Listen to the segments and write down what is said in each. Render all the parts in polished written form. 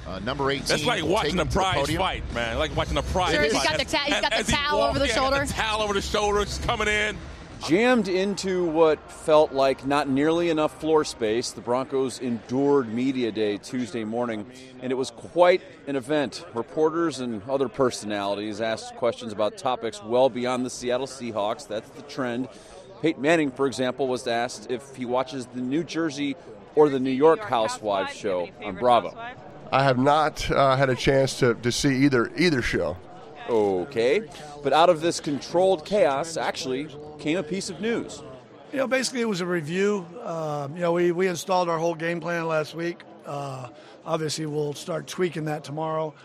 Number 18. That's like watching a prize fight, man. Like watching a prize fight. He's got the towel over the shoulder. Got the towel over the shoulder, coming in. Jammed into what felt like not nearly enough floor space, the Broncos endured Media Day Tuesday morning, and it was quite an event. Reporters and other personalities asked questions about topics well beyond the Seattle Seahawks. That's the trend. Peyton Manning, for example, was asked if he watches the New Jersey or the New York Housewives show on Bravo. I have not had a chance to see either show. Okay, but out of this controlled chaos actually came a piece of news. Basically it was a review. We installed our whole game plan last week. Obviously we'll start tweaking that tomorrow.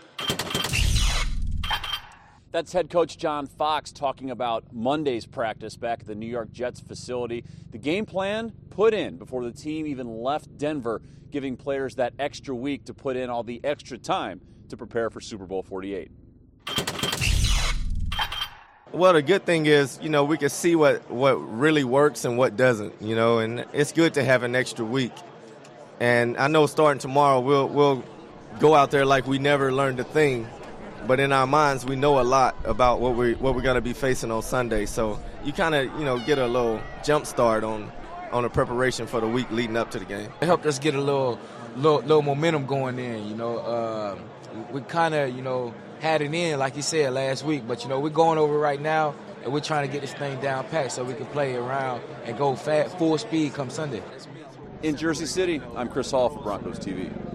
That's head coach John Fox talking about Monday's practice back at the New York Jets facility. The game plan put in before the team even left Denver, giving players that extra week to put in all the extra time to prepare for Super Bowl 48. Well, the good thing is, we can see what really works and what doesn't, and it's good to have an extra week. And I know starting tomorrow, we'll go out there like we never learned a thing. But in our minds, we know a lot about what we're going to be facing on Sunday. So you kind of, get a little jump start on the preparation for the week leading up to the game. It helped us get a little momentum going in, We kind of, had it in, like you said, last week. But, we're going over right now, and we're trying to get this thing down packed so we can play around and go full speed come Sunday. In Jersey City, I'm Chris Hall for Broncos TV.